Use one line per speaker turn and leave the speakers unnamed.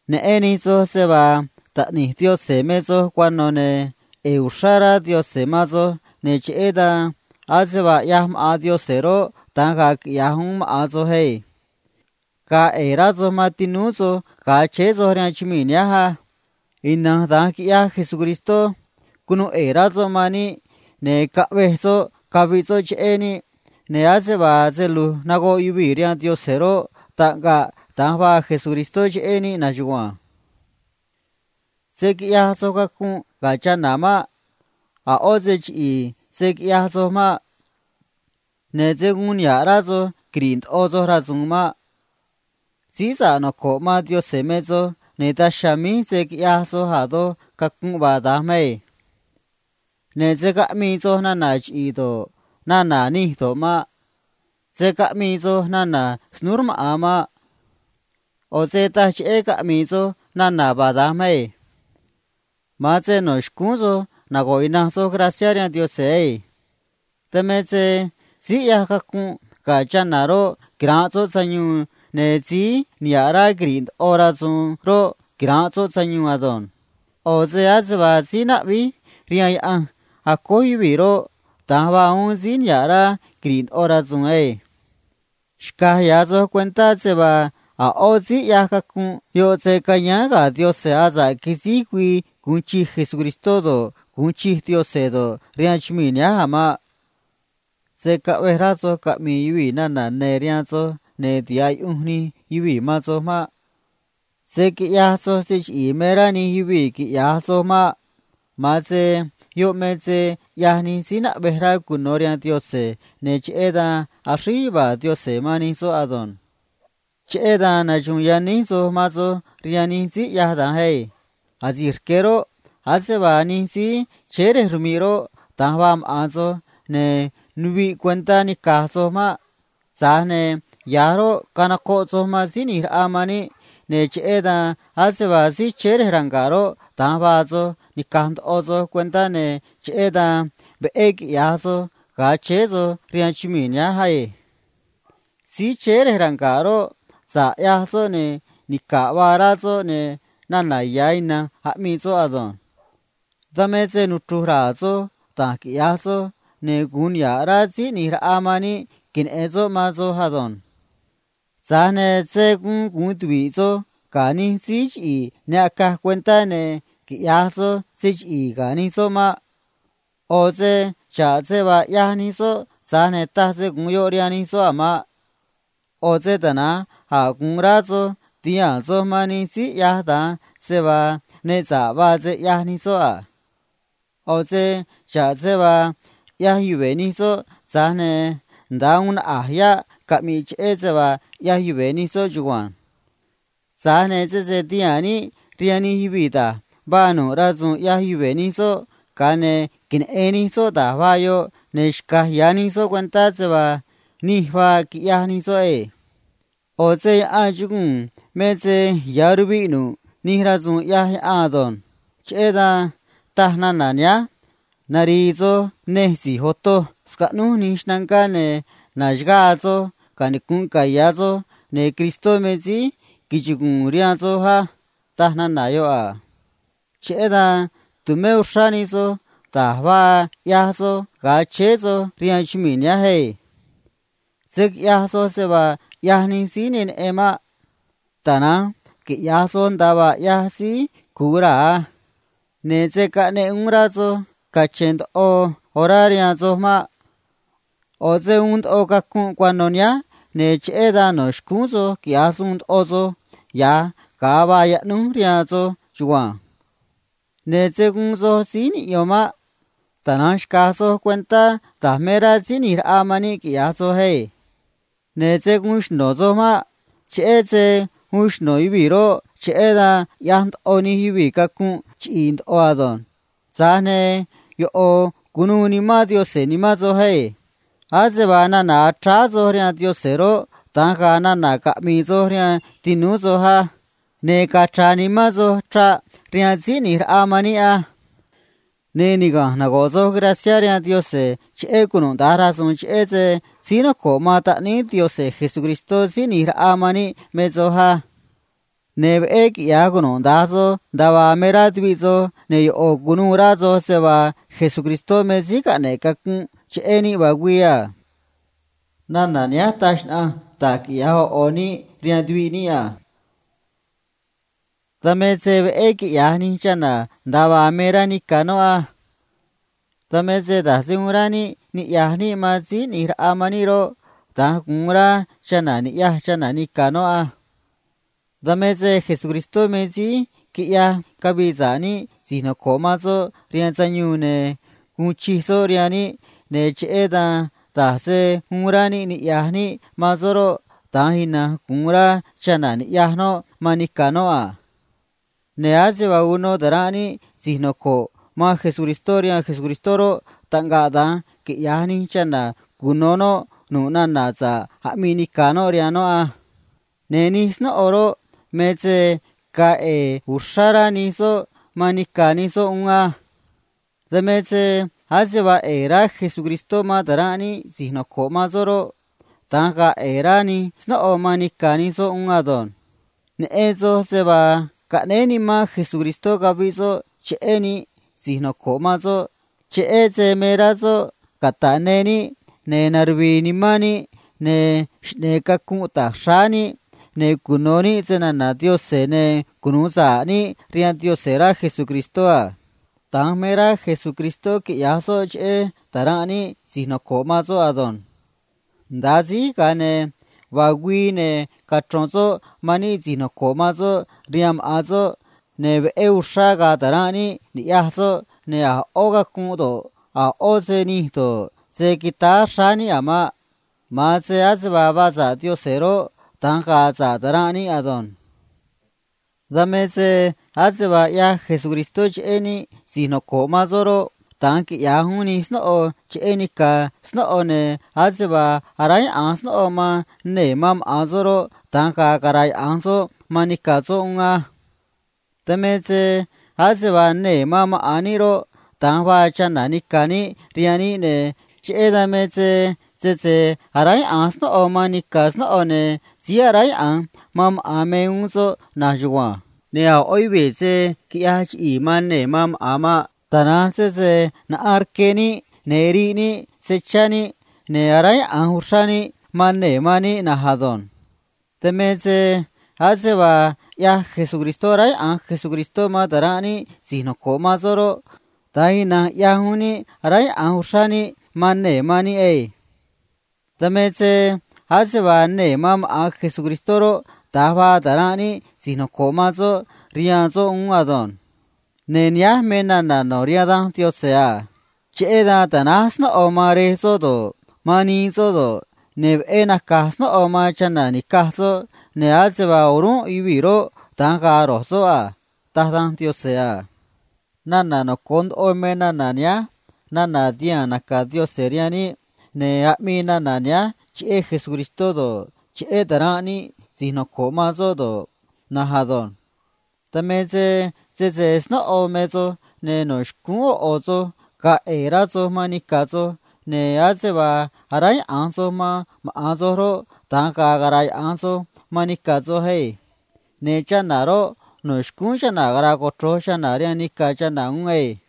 Ne enizo se va ta ni Dios se mezo cuando ne eushara Dios se mazo ne cheda hace va yam a Dios cero tanga yahum azo hey ka erazo matinuzo ka chezo ranchiminya ha inna da ya Jesucristo kuno erazo mani ne kabezo kabizo cheni ne hace va zelu nago yubiria Dios cero tanga tanga Jesucristo cheni na juwa sekia soka kun gacha nama a ozechi sekia soma ne zegun yarazo grind ozo razuma sisa no koma Dios semezo ne tashami sekia so hado kakun badame ne zeka mizo na nachido na nani toma zeka mizo na snurma ama o zeta cheka mizo na badame Maze nos kunzo na goina so graciaria Dios ei. Temeze si ya kakun gacha naro granzo sanyu ne zi niara grind orazun ro granzo sanyu adon. Oze azva zi na vi riai an akoi viro tahwa un zi niara grind orazun ei. Shka yazo cuenta zeba a ozi ya kakun yo ze kanyaga Dios se aza kisi kui Kunchi Jesucristo do, kunchi Dios do, rianchminya hama. Se kaberazo kami yui nana ne rianzo, ne diay unni yui mazo ma. Se ki yaso sich imerani yui ki yaso ma. Maze, yo meze, yahni sina behra kunorian Diose, ne cheda, arriba Diose manizo adon. Cheda na junyanizo mazo, rianinzi yahdan hey. Azirkero hasebani si chere rumiro tahwam azo ne nubi cuenta ni caso ma zane yaro kanako zoma sinir amani ne cheda haseba si chere rangaro tahwazo ni kant ozo cuenta ne cheda beek yazo gachezo rianchiminya hai si chere rangaro za yazo ne ni kawarazo ne Nana yaina hamizo adon. Dameze nutrurazo, takiazo, ne gunyarazi ni amani kin ezo mazo hadon. Zane ze gundwizo, gani sich ne aka cuenta ne kiazo sich gani soma. Oze chaze va yanizo, zane taze gunyorianizo ama. Oze dana ha gunrazo, Diazo mani si yahda seba ne zaba ze yahni so a. Oze sha zeba yahyue ni so zane ndaun ahya kami che zeba yahyue ni so juwan. Zane ze diani riani hibida bano razun yahyue ni so kane kin eni so da vayo neshka yani so cuenta zeba nihwa ki yahni so e. Oze ajugun meze yarubinu nihrazun yahi adon. Cheda tahnananya narizo nehsi hoto skanu nishnangane najgazo kanikun kayazo ne Cristo mezi kijugun riazo ha tahnanayo a. Cheda tume ushanizo tahwa yazo gachezo rianchiminya hei. Zik yazo seba yahni sinin ema tana ki yason daba yahsi kura ne zeka ne umrazo kachend o horariazo ma oze und o kakun kwanonya ne cheda no shkunzo ki asund ozo ya kaba ya nuriazo juwa ne zegunzo sin yoma tanash kaso cuenta tahmera sinir amani ki yaso hey ne zegunsh nozo ma cheze hush no ibiro cheda yant oni hibi kakun chind oadon zane yo o kununi ma Diose ni mazo hey azebana na trazo ria Diosero tanga na kamizo ria tinuzo ha ne ka trani mazo tra ria zinir amani a ne niga na gozo gracia ria Diose che kunun darazun cheze sino ko mata ni Diose Jesucristo zinir amani mezo ha ne ve ki ya kuno dazo dawa mera twizo ne o kunu razo se va Jesucristo me zika ne kakun cheni bagwia nana nya tashna tak ya oni riadwi ni ya tame se ve ki ya ni chana dawa mera ni kanoa tame se da simurani ni ya ni ma zi ni amani ro ta kumura chana ni ya chana ni kanoa tame se Jesucristo me zi ki ya kabizani zino komazo rian zanyu ne kunchiso riani ne cheda ta se kumurani ni ya ni mazoro ta hina kumura chana ni ya no mani kanoa ne hace va uno darani zino ko ma Jesucristo rian Jesucristoro tangada ki ya ni chana kunono nuna naza hamini kano riano a nenis no oro meze ka ushara niso manika niso unga demeze hazeba era Jesucristo madarani zihno koma zoro tanga erani sno o manika niso unga don ne ezo seba ka neni ma Jesucristo gabizo cheeni zihno koma zo cheeze merazo kata neni ne narvini mani ne kakuta shani ne kunoni zena na Dios ne kunuza ni rian Dios era Jesucristo a tang mera Jesucristo ki yaso che tarani sino komazo adon dazi kane wagwi ne katronzo mani sino komazo riam azo ne eusha ga tarani ni yaso ne a oga kudo a ozeni to se kita shani ama ma se azba za Dios ero tanga za darani adon dame se azba ya Jesucristo cheni sino koma zoro tanki ya huni sno o cheni ka sno one azba arai ansno o ma ne mam azoro tanga karai anso manika zo unga dame se azba ne mam aniro tangwa chanani kani riani ne cheda meze zeze arai ansno o manika sno one ziarai an mam ameunzo najwa ne a oibeze kiach imane mam ama tana zeze na arkeni nerini sechani ne arai an hushani manne mani na hadon temeze hazeba ya Jesucristo rai an Jesucristo ma darani sino koma zoro taina yahuni arai an hushani manne mani ei tameze hazeba ne mam a Jesucristoro dava darani sino komazo rianzo unadon nenya menana no riadan tiosea cheda tanasno omare sodo mani sodo ne ena kasno oma chana ni kaso ne hazeba orun ibiro tanga roso a tadan tiosea nana no kond o menana nya nana dia naka Dios seriani ne amina nanya che Jesucristo do che darani zino komazo do nahadon tameze zeze sno o mezo ne no shkuo ozo ka erazo manikazo ne azeba harai anso ma azoro tanka garai anso manikazo hei ne chanaro no shkun chana gara kotro chana riani ka chana ngei